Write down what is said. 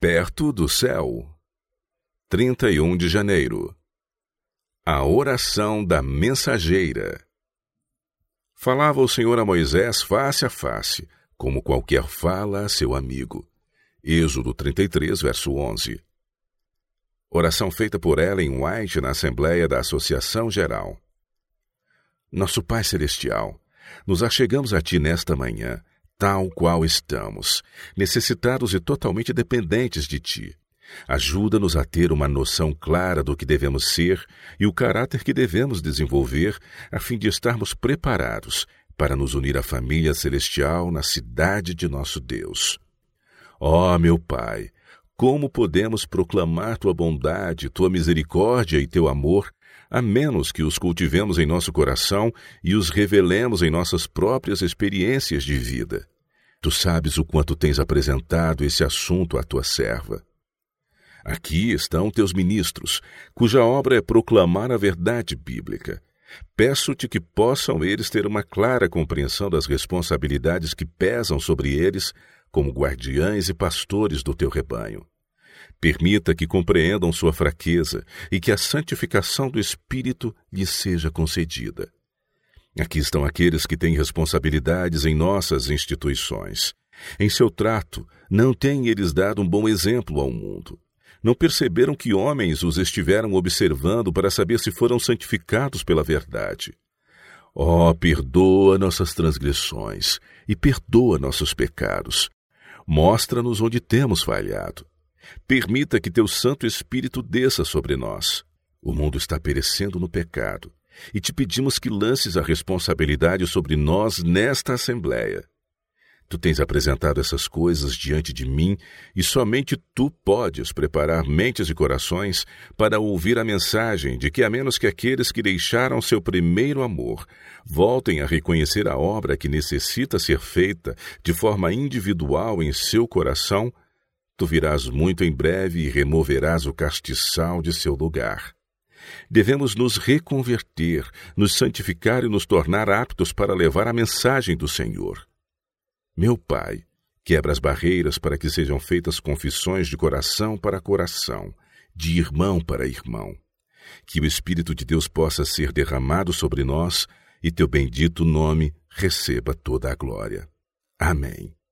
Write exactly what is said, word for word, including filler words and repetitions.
Perto do céu. trinta e um de janeiro. A oração da mensageira. Falava o Senhor a Moisés face a face, como qualquer fala a seu amigo. Êxodo trinta e três, verso onze. Oração feita por Ellen White na Assembleia da Associação Geral. Nosso Pai Celestial, nos achegamos a Ti nesta manhã, tal qual estamos, necessitados e totalmente dependentes de Ti. Ajuda-nos a ter uma noção clara do que devemos ser e o caráter que devemos desenvolver, a fim de estarmos preparados para nos unir à família celestial na cidade de nosso Deus. Ó, meu Pai, como podemos proclamar Tua bondade, Tua misericórdia e Teu amor, a menos que os cultivemos em nosso coração e os revelemos em nossas próprias experiências de vida? Tu sabes o quanto tens apresentado esse assunto à Tua serva. Aqui estão teus ministros, cuja obra é proclamar a verdade bíblica. Peço-te que possam eles ter uma clara compreensão das responsabilidades que pesam sobre eles como guardiães e pastores do teu rebanho. Permita que compreendam sua fraqueza e que a santificação do Espírito lhes seja concedida. Aqui estão aqueles que têm responsabilidades em nossas instituições. Em seu trato, não têm eles dado um bom exemplo ao mundo. Não perceberam que homens os estiveram observando para saber se foram santificados pela verdade. Ó, oh, perdoa nossas transgressões e perdoa nossos pecados. Mostra-nos onde temos falhado. Permita que teu Santo Espírito desça sobre nós. O mundo está perecendo no pecado e te pedimos que lances a responsabilidade sobre nós nesta Assembleia. Tu tens apresentado essas coisas diante de mim e somente Tu podes preparar mentes e corações para ouvir a mensagem de que, a menos que aqueles que deixaram seu primeiro amor voltem a reconhecer a obra que necessita ser feita de forma individual em seu coração, Tu virás muito em breve e removerás o castiçal de seu lugar. Devemos nos reconverter, nos santificar e nos tornar aptos para levar a mensagem do Senhor. Meu Pai, quebra as barreiras para que sejam feitas confissões de coração para coração, de irmão para irmão. Que o Espírito de Deus possa ser derramado sobre nós e teu bendito nome receba toda a glória. Amém.